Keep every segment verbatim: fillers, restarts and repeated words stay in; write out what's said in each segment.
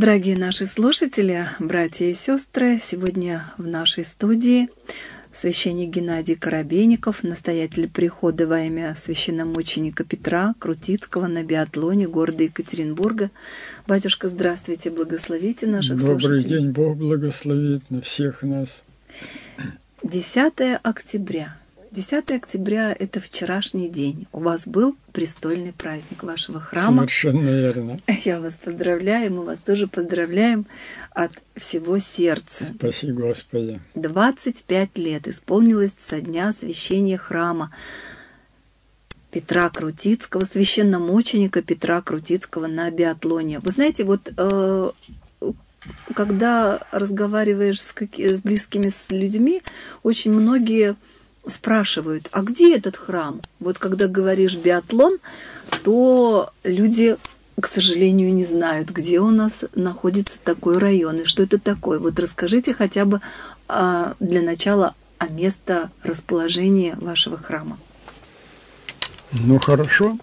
Дорогие наши слушатели, братья и сестры, сегодня в нашей студии священник Геннадий Коробейников, настоятель прихода во имя священномученика Петра Крутицкого на биатлоне города Екатеринбурга. Батюшка, здравствуйте, благословите наших Добрый слушателей. Добрый день, Бог благословит на всех нас. десятое октября. десятое октября – это вчерашний день. У вас был престольный праздник вашего храма. Совершенно верно. Я вас поздравляю, мы вас тоже поздравляем от всего сердца. Спаси Господи. двадцать пять лет исполнилось со дня освящения храма Петра Крутицкого, священномученика Петра Крутицкого на биатлоне. Вы знаете, вот э, когда разговариваешь с, с близкими с людьми, очень многие спрашивают, а где этот храм? Вот когда говоришь биатлон, то люди, к сожалению, не знают, где у нас находится такой район и что это такое. Вот расскажите хотя бы а, для начала о месте расположения вашего храма. Ну хорошо.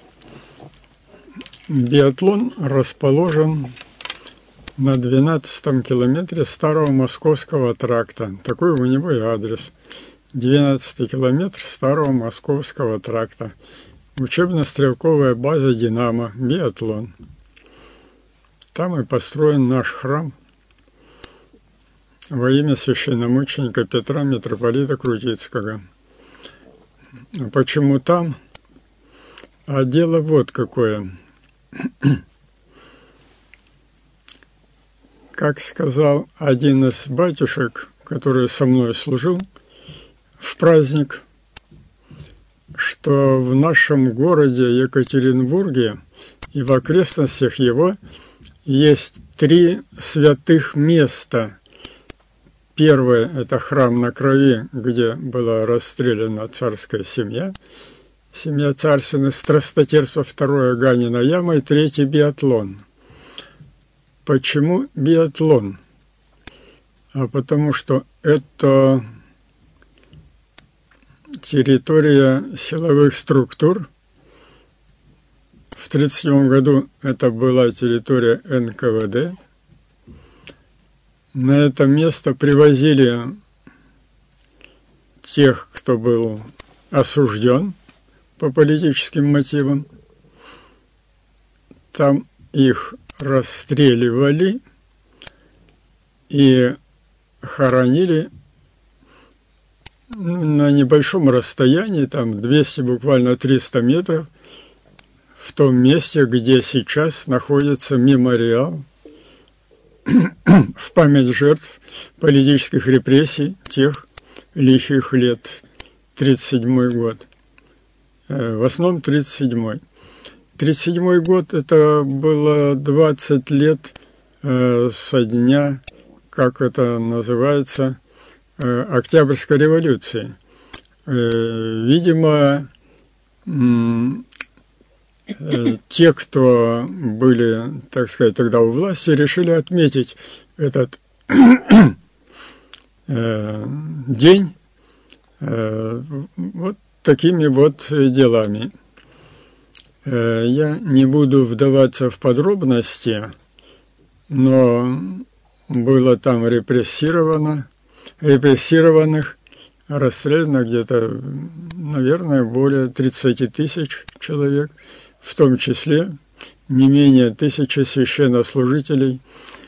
Биатлон расположен на двенадцатом километре Старого Московского тракта. Такой у него и адрес. двенадцатый километр Старого Московского тракта. Учебно-стрелковая база «Динамо», биатлон. Там и построен наш храм во имя священномученика Петра митрополита Крутицкого. Почему там? А дело вот какое. Как сказал один из батюшек, который со мной служил в праздник, что в нашем городе Екатеринбурге и в окрестностях его есть три святых места. Первое – это храм на Крови, где была расстреляна царская семья, семья царственных страстотерпцев. Второе – Ганина яма, и третье – биатлон. Почему биатлон? А потому что это территория силовых структур. В тридцать седьмом году это была территория эн ка вэ дэ. На это место привозили тех, кто был осужден по политическим мотивам. Там их расстреливали и хоронили на небольшом расстоянии, там двести, буквально триста метров, в том месте, где сейчас находится мемориал в память жертв политических репрессий тех лихих лет, тридцать седьмой год. В основном тридцать седьмой. тридцать седьмой год – это было двадцать лет э, со дня, как это называется, Октябрьской революции. Видимо, те, кто были, так сказать, тогда у власти, решили отметить этот день вот такими вот делами. Я не буду вдаваться в подробности, но было там репрессировано, репрессированных, расстреляно где-то, наверное, более тридцати тысяч человек, в том числе не менее тысячи священнослужителей.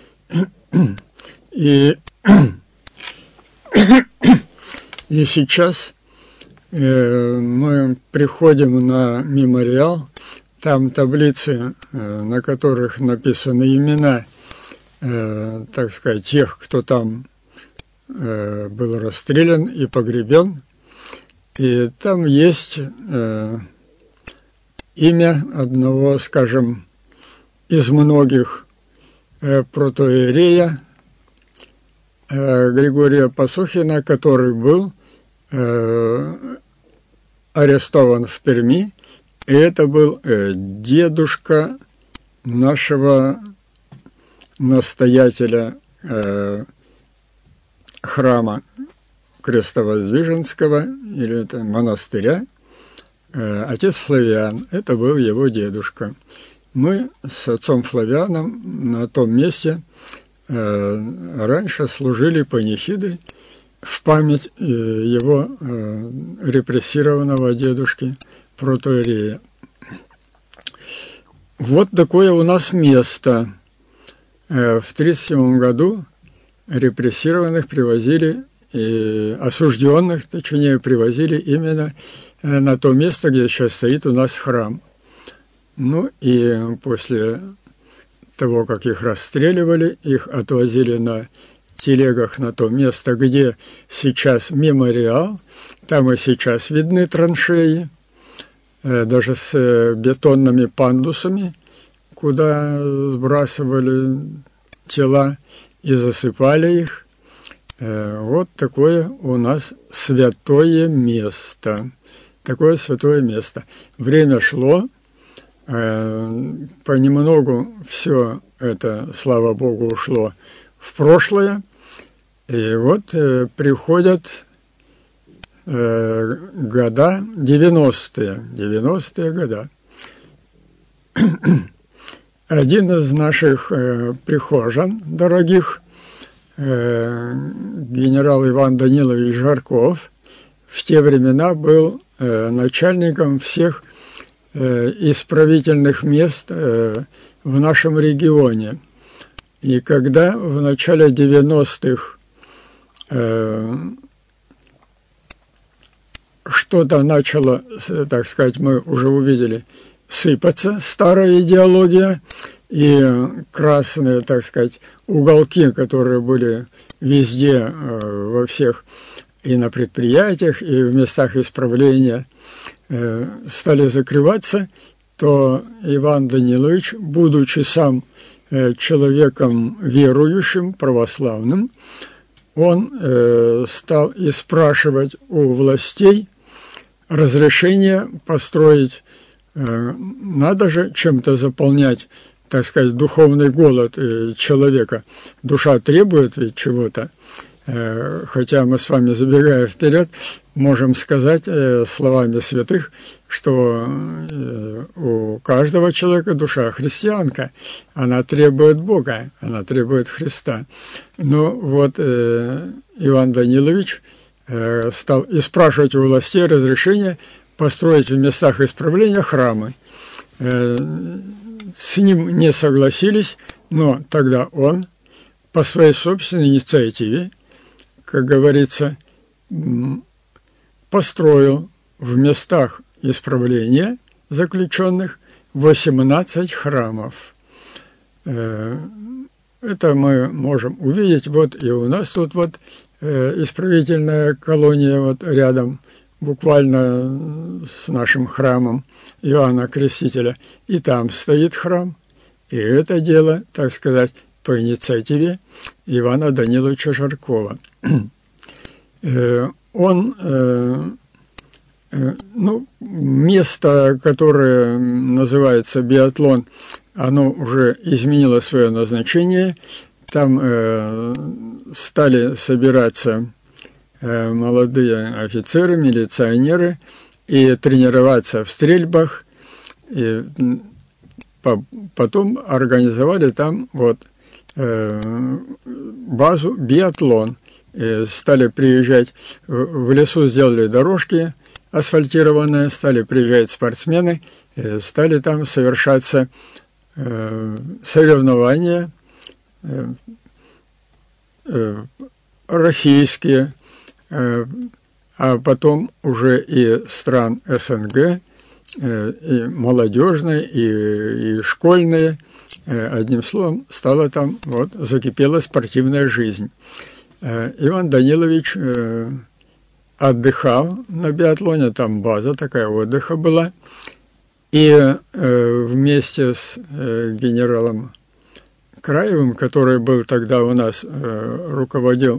И, и сейчас э, мы приходим на мемориал, там таблицы, э, на которых написаны имена, э, так сказать, тех, кто там был расстрелян и погребен, и там есть э, имя одного, скажем, из многих э, протоиерея э, Григория Пасухина, который был э, арестован в Перми, и это был э, дедушка нашего настоятеля э, храма Крестовоздвиженского, или это монастыря, э, отец Флавиан, это был его дедушка. Мы с отцом Флавианом на том месте раньше служили панихиды в память его репрессированного дедушки протоиерея. Вот такое у нас место. В тридцать седьмом году репрессированных привозили, и осужденных, точнее, привозили именно на то место, где сейчас стоит у нас храм. Ну и после того, как их расстреливали, их отвозили на телегах на то место, где сейчас мемориал. Там и сейчас видны траншеи, даже с бетонными пандусами, куда сбрасывали тела и засыпали их. Вот такое у нас святое место. Такое святое место. Время шло, понемногу все это, слава Богу, ушло в прошлое. И вот приходят года девяностые, девяностые года. Один из наших прихожан дорогих, генерал Иван Данилович Жарков, в те времена был начальником всех исправительных мест в нашем регионе. И когда в начале девяностых что-то начало, так сказать, мы уже увидели, сыпаться, старая идеология, и красные, так сказать, уголки, которые были везде, во всех, и на предприятиях, и в местах исправления, стали закрываться, то Иван Данилович, будучи сам человеком верующим, православным, он стал и спрашивать у властей разрешение построить. Надо же чем-то заполнять, так сказать, духовный голод человека. Душа требует ведь чего-то. Хотя мы с вами, забегая вперед, можем сказать словами святых, что у каждого человека душа христианка, она требует Бога, она требует Христа. Но вот Иван Данилович стал и спрашивать у властей разрешение построить в местах исправления храмы. С ним не согласились, но тогда он по своей собственной инициативе, как говорится, построил в местах исправления заключенных восемнадцать храмов. Это мы можем увидеть. Вот и у нас тут вот исправительная колония вот рядом, буквально с нашим храмом Иоанна Крестителя. И там стоит храм. И это дело, так сказать, по инициативе Ивана Даниловича Жаркова. Он, ну, место, которое называется биатлон, оно уже изменило свое назначение. Там стали собираться молодые офицеры, милиционеры и тренироваться в стрельбах. И потом организовали там вот базу биатлон. И стали приезжать, в лесу сделали дорожки асфальтированные, стали приезжать спортсмены, стали там совершаться соревнования российские, а потом уже и стран СНГ, и молодежные, и, и школьные. Одним словом, стала там, вот, закипела спортивная жизнь. Иван Данилович отдыхал на биатлоне, там база такая отдыха была, и вместе с генералом Краевым, который был тогда у нас, руководил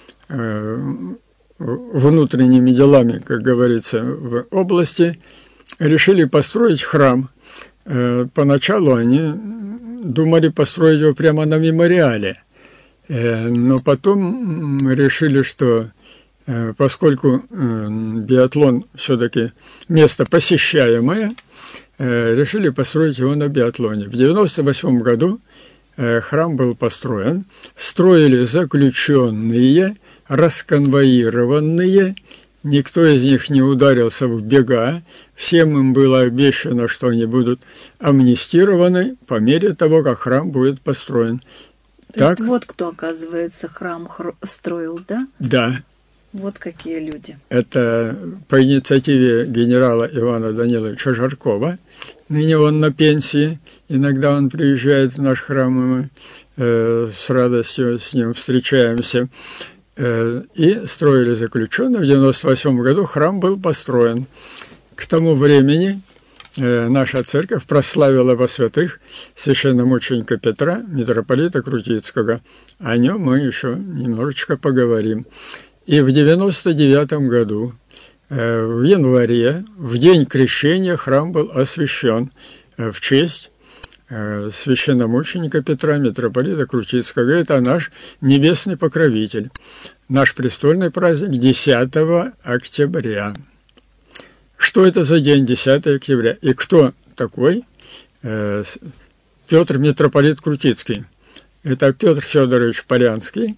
внутренними делами, как говорится, в области, решили построить храм. Поначалу они думали построить его прямо на мемориале, но потом решили, что поскольку биатлон все-таки место посещаемое, решили построить его на биатлоне. В девяносто восьмом году храм был построен, строили заключенные, расконвоированные, никто из них не ударился в бега, всем им было обещано, что они будут амнистированы по мере того, как храм будет построен. То так? есть вот кто, оказывается, храм строил, да? Да. Вот какие люди. Это по инициативе генерала Ивана Даниловича Жаркова. Ныне он на пенсии. Иногда он приезжает в наш храм, и мы э, с радостью с ним встречаемся. Э, и строили заключенных. В девяносто восьмом году храм был построен. К тому времени э, наша церковь прославила во святых священномученика Петра, митрополита Крутицкого. О нем мы еще немножечко поговорим. И в девяносто девятом году, э, в январе, в день крещения, храм был освящен э, в честь э, священномученика Петра, митрополита Крутицкого. Это наш небесный покровитель. Наш престольный праздник десятого октября. Что это за день, десятого октября? И кто такой э, Петр, митрополит Крутицкий? Это Петр Федорович Полянский,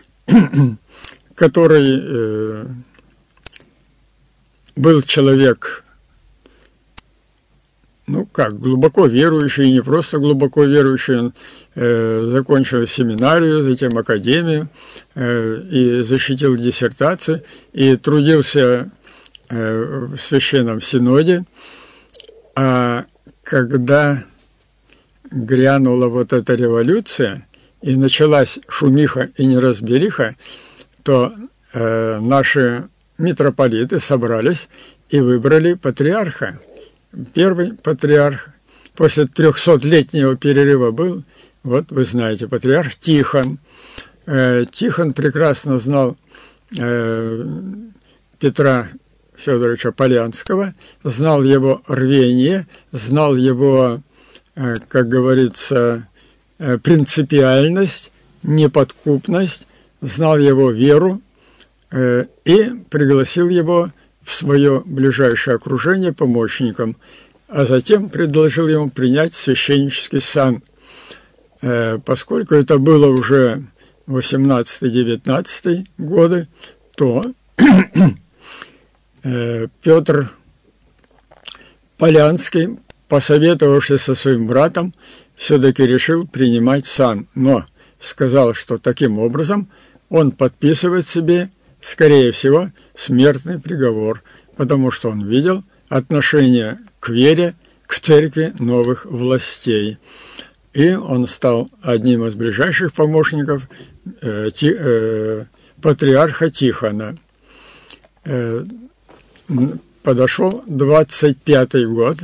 который э, был человек, ну как, глубоко верующий, и не просто глубоко верующий, он э, закончил семинарию, затем академию, э, и защитил диссертацию, и трудился э, в Священном Синоде. А когда грянула вот эта революция, и началась шумиха и неразбериха, то э, наши митрополиты собрались и выбрали патриарха. Первый патриарх после трехсотлетнего перерыва был, вот вы знаете, патриарх Тихон. Э, Тихон прекрасно знал э, Петра Федоровича Полянского, знал его рвение, знал его, э, как говорится, э, принципиальность, неподкупность, знал его веру э, и пригласил его в свое ближайшее окружение помощником, а затем предложил ему принять священнический сан. Э, поскольку это было уже восемнадцатый-девятнадцатый годы, то э, Петр Полянский, посоветовавшись со своим братом, все-таки решил принимать сан, но сказал, что таким образом он подписывает себе, скорее всего, смертный приговор, потому что он видел отношение к вере, к церкви новых властей. И он стал одним из ближайших помощников э, ти, э, патриарха Тихона. Э, подошел двадцать пятый год.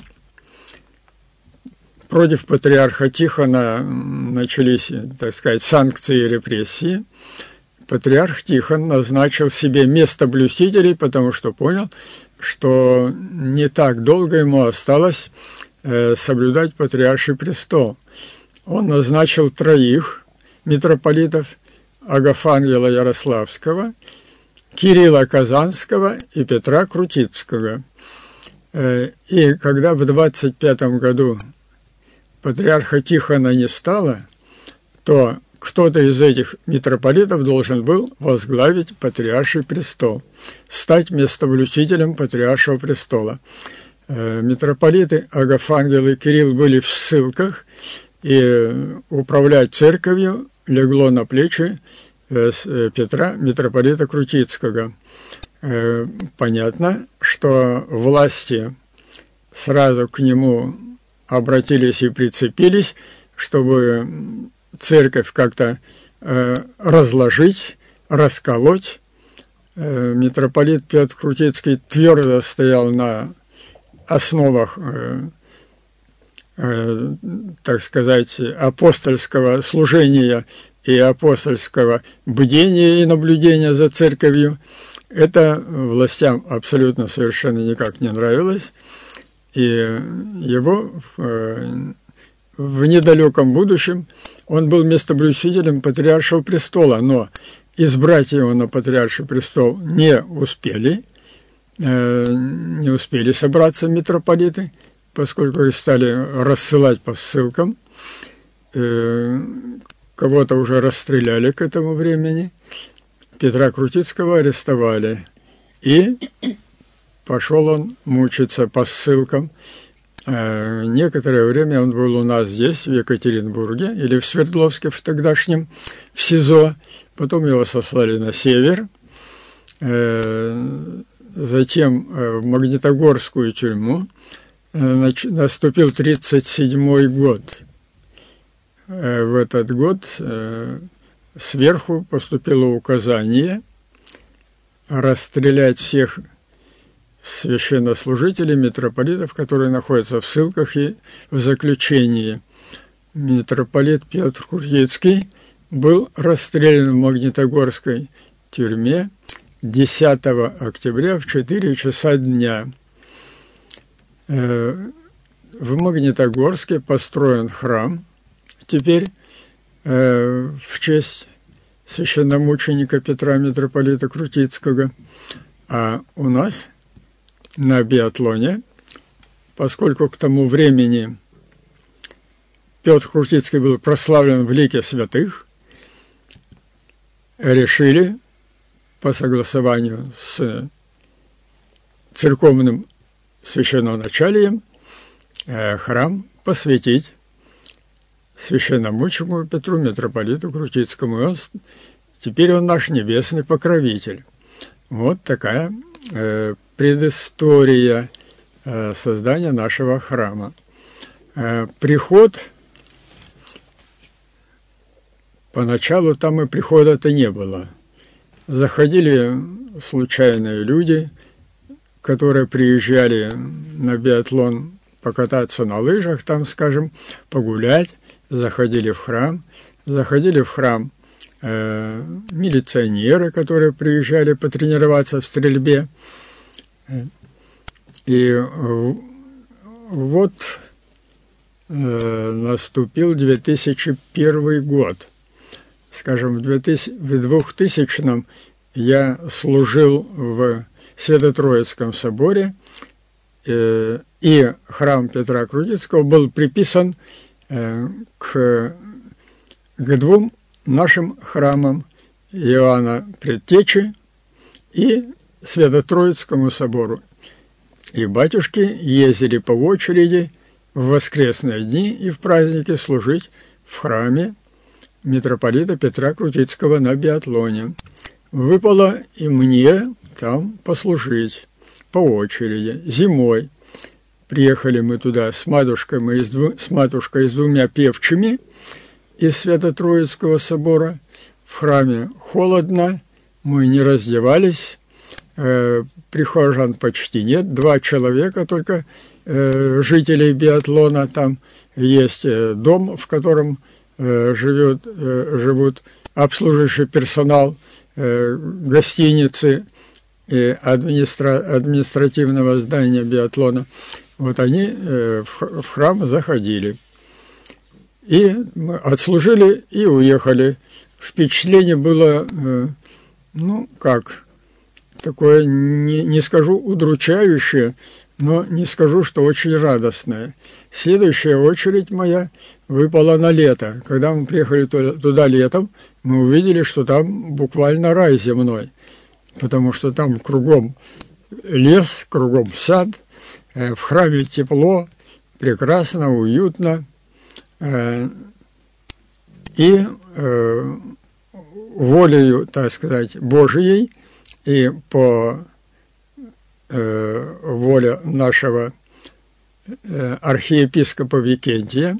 Против патриарха Тихона начались, так сказать, санкции и репрессии. Патриарх Тихон назначил себе местоблюстителей, потому что понял, что не так долго ему осталось э, соблюдать патриарший престол. Он назначил троих митрополитов: Агафангела Ярославского, Кирилла Казанского и Петра Крутицкого. Э, и когда в двадцать пятом году патриарха Тихона не стало, то кто-то из этих митрополитов должен был возглавить патриарший престол, стать местоблюстителем патриаршего престола. Э, митрополиты Агафангел и Кирилл были в ссылках, и управлять церковью легло на плечи э, Петра, митрополита Крутицкого. Э, понятно, что власти сразу к нему обратились и прицепились, чтобы церковь как-то э, разложить, расколоть. Э, митрополит Петр Крутицкий твердо стоял на основах, э, э, так сказать, апостольского служения и апостольского бдения и наблюдения за церковью. Это властям абсолютно совершенно никак не нравилось. И его в, в недалеком будущем он был местоблюстителем патриаршего престола, но избрать его на патриарший престол не успели, э, не успели собраться митрополиты, поскольку их стали рассылать по ссылкам. э, кого-то уже расстреляли к этому времени, Петра Крутицкого арестовали, и пошел он мучиться по ссылкам. Э, некоторое время он был у нас здесь, в Екатеринбурге, или в Свердловске, в тогдашнем, в СИЗО. Потом его сослали на север, э, затем в Магнитогорскую тюрьму. Э, наступил тридцать седьмой год. Э, в этот год э, сверху поступило указание расстрелять всех священнослужителей, митрополитов, которые находятся в ссылках и в заключении. Митрополит Петр Крутицкий был расстрелян в Магнитогорской тюрьме десятого октября в четыре часа дня. В Магнитогорске построен храм теперь в честь священномученика Петра митрополита Крутицкого. А у нас на Биатлоне, поскольку к тому времени Петр Крутицкий был прославлен в лике святых, решили по согласованию с церковным священноначалием храм посвятить священномученику Петру митрополиту Крутицкому. И он, теперь он наш небесный покровитель. Вот такая э, предыстория э, создания нашего храма. Э, приход, поначалу там и прихода-то не было. Заходили случайные люди, которые приезжали на биатлон покататься на лыжах, там, скажем, погулять, заходили в храм, заходили в храм э, милиционеры, которые приезжали потренироваться в стрельбе. И вот э, наступил две тысячи первый год. Скажем, в двухтысячном я служил в Свято-Троицком соборе, э, и храм Петра Крутицкого был приписан э, к, к двум нашим храмам, Иоанна Предтечи и Свято-Троицкому собору. И батюшки ездили по очереди в воскресные дни и в праздники служить в храме митрополита Петра Крутицкого на Биатлоне. Выпало и мне там послужить по очереди. Зимой приехали мы туда с матушкой, мы с, дву, с матушкой и с двумя певчими из Свято-Троицкого собора. В храме холодно, мы не раздевались, э, прихожан почти нет, два человека только, э, жителей Биатлона. Там есть э, дом, в котором э, живет, э, живут обслуживающий персонал э, гостиницы и администра... административного здания Биатлона. Вот они э, в, в храм заходили. И мы отслужили и уехали. Впечатление было, э, ну, как, такое, не, не скажу удручающее, но не скажу, что очень радостное. Следующая очередь моя выпала на лето. Когда мы приехали туда, туда летом, мы увидели, что там буквально рай земной, потому что там кругом лес, кругом сад, э, в храме тепло, прекрасно, уютно. Э, и э, волею, так сказать, Божией и по э, воле нашего э, архиепископа Викентия,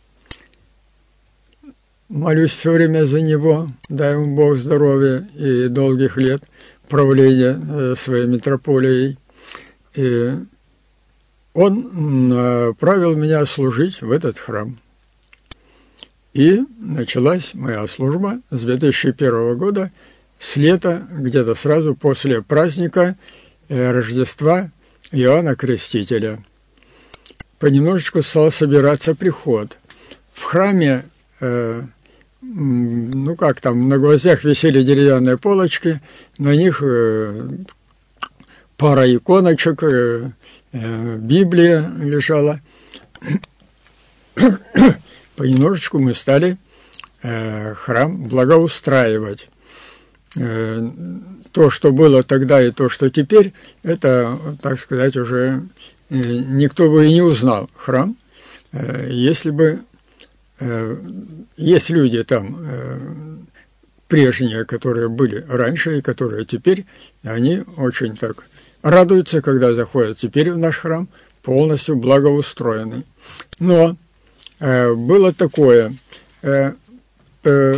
молюсь все время за него, дай ему Бог здоровья и долгих лет правления э, своей митрополией. И он направил меня служить в этот храм. И началась моя служба с две тысячи первого года, с лета, где-то сразу после праздника э, Рождества Иоанна Крестителя. Понемножечку стал собираться приход. В храме, э, ну как там, на гвоздях висели деревянные полочки, на них э, пара иконочек, э, э, Библия лежала. понемножечку мы стали э, храм благоустраивать. Э, то, что было тогда и то, что теперь, это, так сказать, уже э, никто бы и не узнал храм, э, если бы э, есть люди там э, прежние, которые были раньше и которые теперь, они очень так радуются, когда заходят теперь в наш храм, полностью благоустроенный. Но э, было такое, э, э,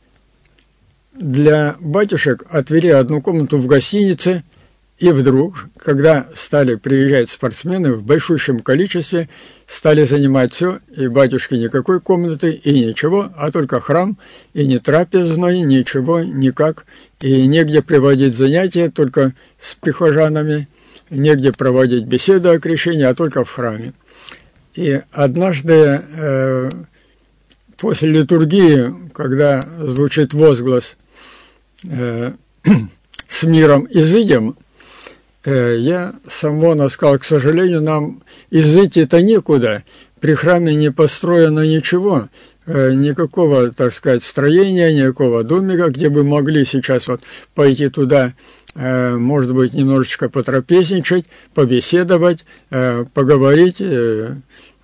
для батюшек отвели одну комнату в гостинице, и вдруг, когда стали приезжать спортсмены в большущем количестве, стали занимать все, и батюшки никакой комнаты, и ничего, а только храм, и не трапезной, ничего, никак, и негде приводить занятия, только с прихожанами, негде проводить беседы о крещении, а только в храме. И однажды э, после литургии, когда звучит возглас э, «С миром изыдем», э, я с Амвона сказал: к сожалению, нам изыти-то некуда, при храме не построено ничего, э, никакого, так сказать, строения, никакого домика, где бы могли сейчас вот пойти туда, может быть, немножечко потрапезничать, побеседовать, поговорить о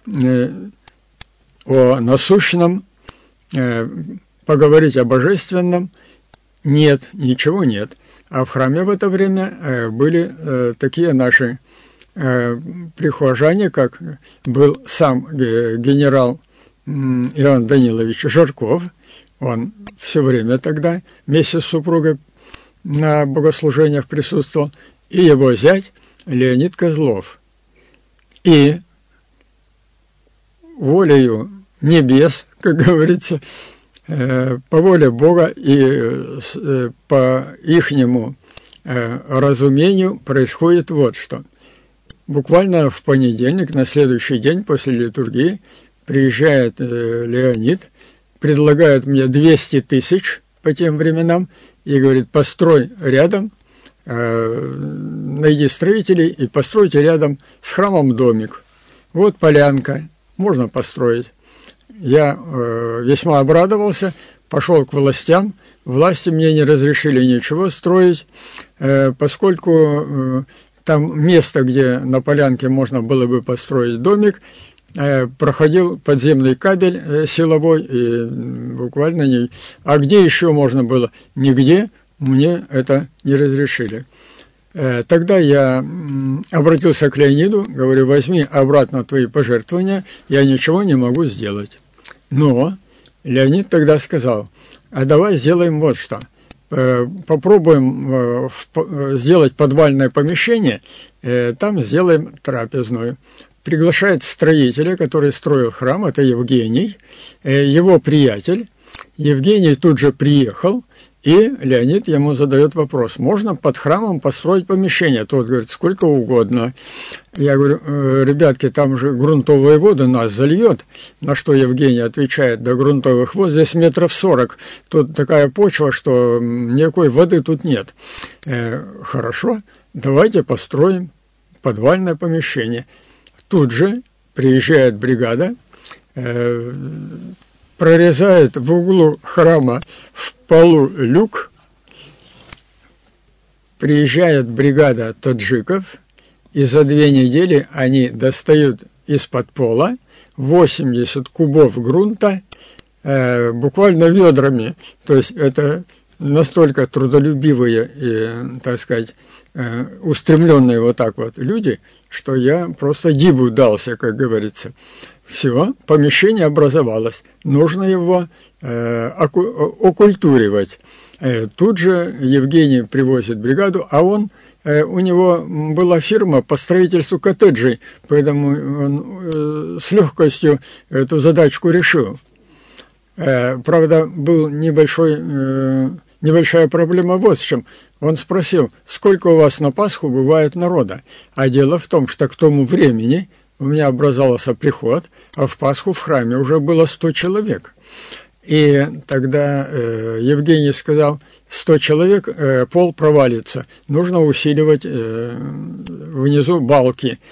насущном, поговорить о божественном. Нет, ничего нет. А в храме в это время были такие наши прихожане, как был сам генерал Иоанн Данилович Жарков. Он все время тогда вместе с супругой на богослужениях присутствовал, и его зять Леонид Козлов. И волею небес, как говорится, по воле Бога и по ихнему разумению происходит вот что. Буквально в понедельник, на следующий день после литургии, приезжает Леонид, предлагает мне двести тысяч по тем временам, и говорит: построй рядом, э, найди строителей и постройте рядом с храмом домик. Вот полянка, можно построить. Я э, весьма обрадовался, пошел к властям. Власти мне не разрешили ничего строить, э, поскольку э, там место, где на полянке можно было бы построить домик, проходил подземный кабель силовой, и буквально не... А где еще можно было? Нигде мне это не разрешили. Тогда я обратился к Леониду, говорю: возьми обратно твои пожертвования, я ничего не могу сделать. Но Леонид тогда сказал: а давай сделаем вот что. Попробуем сделать подвальное помещение, там сделаем трапезную. Приглашает строителя, который строил храм, это Евгений, его приятель. Евгений тут же приехал, и Леонид ему задает вопрос: можно под храмом построить помещение? Тот говорит: сколько угодно. Я говорю: ребятки, там же грунтовые воды нас зальет. На что Евгений отвечает: до грунтовых вод здесь метров сорок. Тут такая почва, что никакой воды тут нет. Хорошо, давайте построим подвальное помещение. Тут же приезжает бригада, э, прорезает в углу храма в полу люк, приезжает бригада таджиков, и за две недели они достают из-под пола восемьдесят кубов грунта, э, буквально ведрами. То есть это настолько трудолюбивые и, так сказать, э, устремленные вот так вот люди, что я просто диву дался, как говорится. Все, помещение образовалось, нужно его э, оку- окультуривать. Э, тут же Евгений привозит бригаду, а он, э, у него была фирма по строительству коттеджей, поэтому он э, с легкостью эту задачку решил. Э, правда, был небольшой... Э, Небольшая проблема вот в чем. Он спросил: сколько у вас на Пасху бывает народа? А дело в том, что к тому времени у меня образовался приход, а в Пасху в храме уже было сто человек. И тогда э, Евгений сказал: сто человек, э, пол провалится, нужно усиливать э, внизу балки.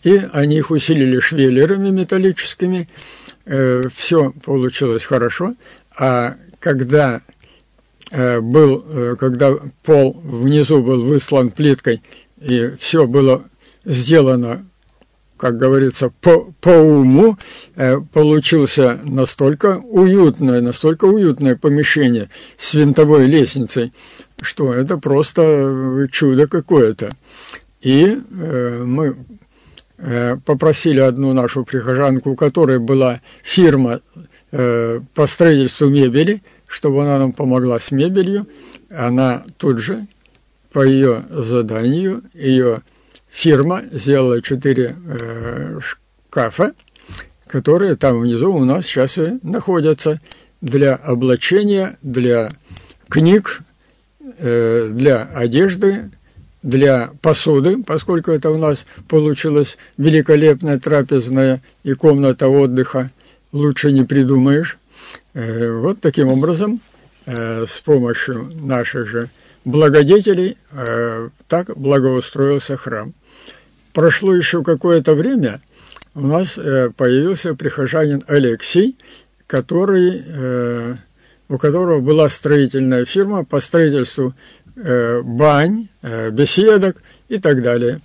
и они их усилили швеллерами металлическими. Все получилось хорошо. А когда был, когда пол внизу был выслан плиткой, и все было сделано, как говорится, по, по уму, получился настолько уютное, настолько уютное помещение с винтовой лестницей, что это просто чудо какое-то. И мы попросили одну нашу прихожанку, у которой была фирма по строительству мебели, чтобы она нам помогла с мебелью. Она тут же, по ее заданию, ее фирма сделала четыре шкафа, которые там внизу у нас сейчас и находятся для облачения, для книг, для одежды, для посуды, поскольку это у нас получилась великолепная трапезная и комната отдыха, лучше не придумаешь. Вот таким образом, с помощью наших же благодетелей, так благоустроился храм. Прошло еще какое-то время, у нас появился прихожанин Алексей, который, у которого была строительная фирма по строительству бань, беседок и так далее.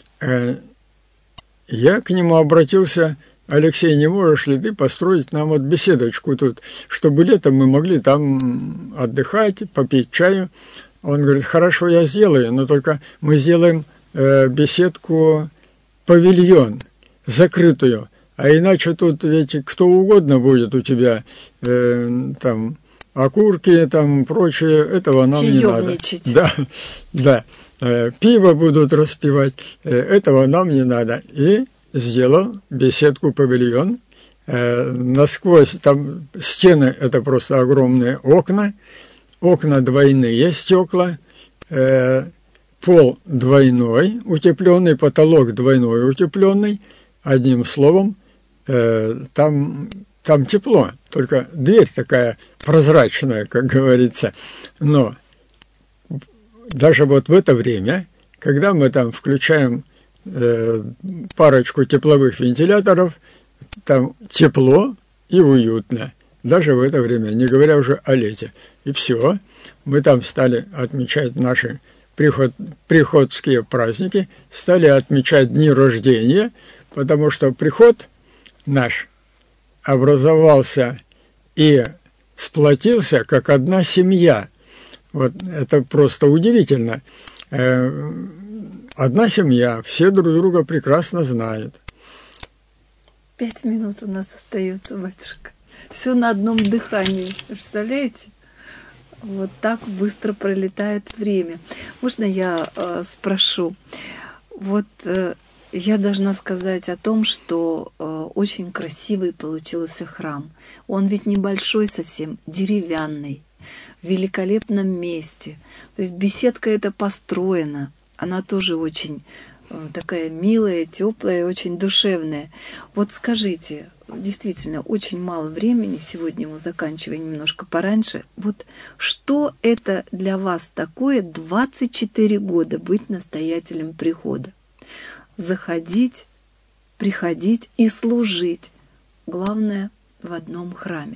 Я к нему обратился: Алексей, не можешь ли ты построить нам вот беседочку тут, чтобы летом мы могли там отдыхать, попить чаю? Он говорит: хорошо, я сделаю, но только мы сделаем беседку павильон, закрытую, а иначе тут ведь кто угодно будет у тебя, там, окурки, там, прочее, этого нам не надо. Да, да. Пиво будут распивать, этого нам не надо. И сделал беседку-павильон. Насквозь, там стены, это просто огромные окна, окна двойные, стекла, пол двойной, утепленный, потолок двойной, утепленный. Одним словом, там... Там тепло, только дверь такая прозрачная, как говорится. Но даже вот в это время, когда мы там включаем э, парочку тепловых вентиляторов, там тепло и уютно. Даже в это время, не говоря уже о лете. И все, мы там стали отмечать наши приход, приходские праздники, стали отмечать дни рождения, потому что приход наш образовался и сплотился как одна семья. Вот это просто удивительно. Одна семья, все друг друга прекрасно знают. Пять минут у нас остается, батюшка. Все на одном дыхании. Представляете? Вот так быстро пролетает время. Можно я э, спрошу? Вот... Э, Я должна сказать о том, что э, очень красивый получился храм. Он ведь небольшой совсем, деревянный, в великолепном месте. То есть беседка эта построена, она тоже очень э, такая милая, теплая, очень душевная. Вот скажите, действительно, очень мало времени, сегодня мы заканчиваем немножко пораньше. Вот что это для вас такое двадцать четыре года быть настоятелем прихода? Заходить, приходить и служить. Главное, в одном храме.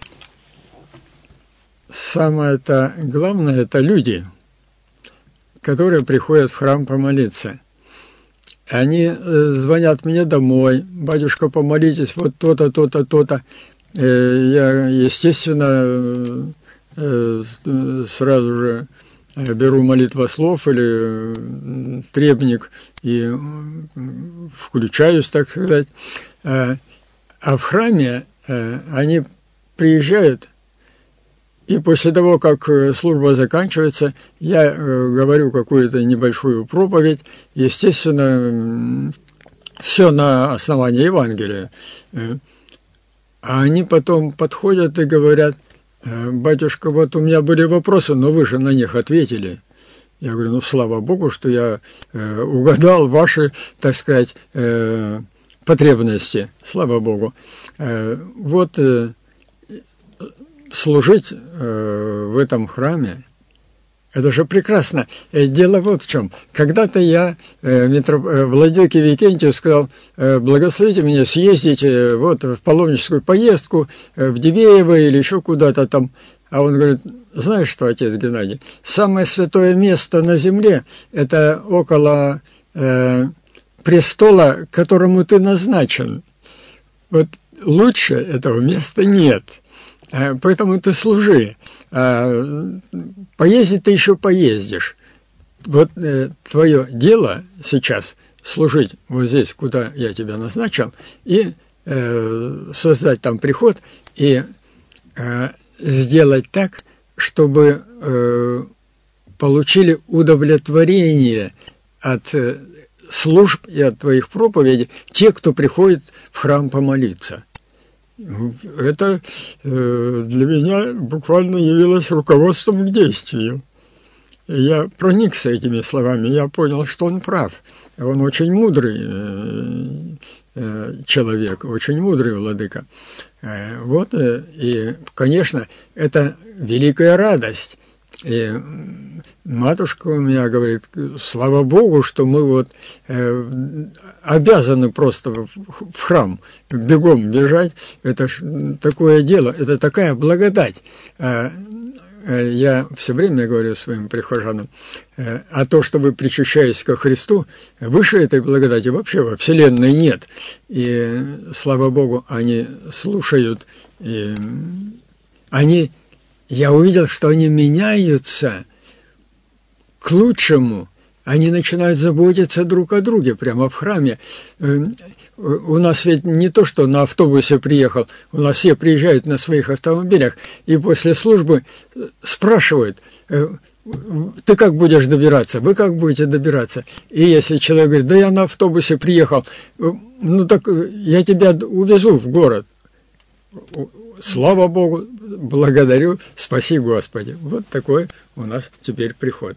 Самое-то главное – это люди, которые приходят в храм помолиться. Они звонят мне домой: батюшка, помолитесь, вот то-то, то-то, то-то. Я, естественно, сразу же беру молитвослов или требник и включаюсь, так сказать. А в храме они приезжают, и после того, как служба заканчивается, я говорю какую-то небольшую проповедь, естественно, все на основании Евангелия. А они потом подходят и говорят: батюшка, вот у меня были вопросы, но вы же на них ответили. Я говорю: ну, слава Богу, что я э, угадал ваши, так сказать, э, потребности. Слава Богу. Э, вот э, служить э, в этом храме Это же прекрасно. Дело вот в чем. Когда-то я э, метро... владыке Викентию сказал: э, благословите меня съездить э, вот, в паломническую поездку э, в Дивеево или еще куда-то там. А он говорит: знаешь что, отец Геннадий, самое святое место на земле – это около э, престола, к которому ты назначен. Вот лучше этого места нет. Поэтому ты служи. Поездить ты еще поездишь. Вот э, твое дело сейчас служить вот здесь, куда я тебя назначил, и э, создать там приход, и э, сделать так, чтобы э, получили удовлетворение от э, служб и от твоих проповедей те, кто приходит в храм помолиться. Это э, для меня буквально явилось руководством к действию. Я проникся этими словами, я понял, что он прав. Он очень мудрый э, э, человек, очень мудрый владыка. Э, вот, э, и, конечно, это великая радость. И матушка у меня говорит: слава Богу, что мы вот э, обязаны просто в, в храм бегом бежать. Это ж такое дело, это такая благодать. Э, э, я все время говорю своим прихожанам, э, а то, что вы причащаетесь ко Христу, выше этой благодати вообще во Вселенной нет. И слава Богу, они слушают, и они... Я увидел, что они меняются к лучшему. Они начинают заботиться друг о друге прямо в храме. У нас ведь не то, что на автобусе приехал, у нас все приезжают на своих автомобилях, и после службы спрашивают: ты как будешь добираться, вы как будете добираться? И если человек говорит: да я на автобусе приехал, ну так я тебя увезу в город. Слава Богу, благодарю, спаси Господи. Вот такой у нас теперь приход.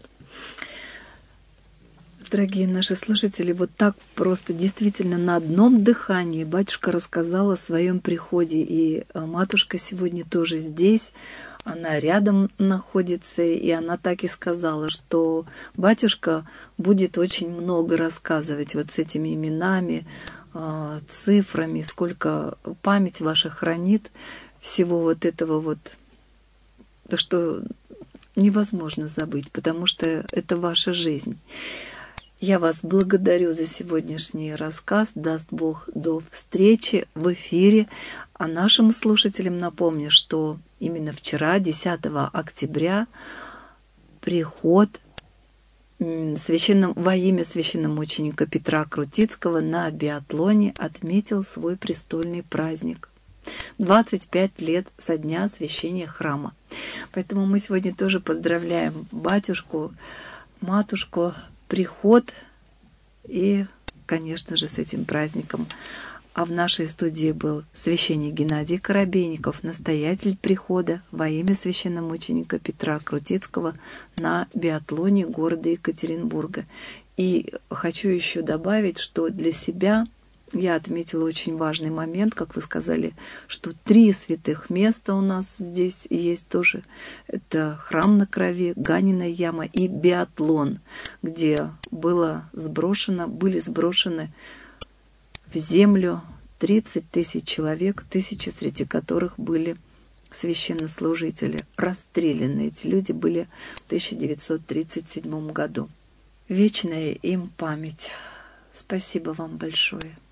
Дорогие наши слушатели, вот так просто действительно на одном дыхании батюшка рассказал о своем приходе. И матушка сегодня тоже здесь, она рядом находится, и она так и сказала, что батюшка будет очень много рассказывать вот с этими именами, цифрами, сколько память ваша хранит всего вот этого вот, то, что невозможно забыть, потому что это ваша жизнь. Я вас благодарю за сегодняшний рассказ. Даст Бог, до встречи в эфире. А нашим слушателям напомню, что именно вчера, десятого октября, приход священном, во имя священномученика Петра Крутицкого на биатлоне отметил свой престольный праздник. двадцать пять лет со дня освящения храма. Поэтому мы сегодня тоже поздравляем батюшку, матушку, приход и, конечно же, с этим праздником. А в нашей студии был священник Геннадий Коробейников, настоятель прихода во имя священномученика Петра Крутицкого на биатлоне города Екатеринбурга. И хочу еще добавить, что для себя я отметила очень важный момент, как вы сказали, что три святых места у нас здесь есть тоже. Это храм на Крови, Ганиная яма и биатлон, где было сброшено, были сброшены в землю тридцать тысяч человек, тысячи среди которых были священнослужители. Расстреляны эти люди были в тысяча девятьсот тридцать седьмом году. Вечная им память. Спасибо вам большое.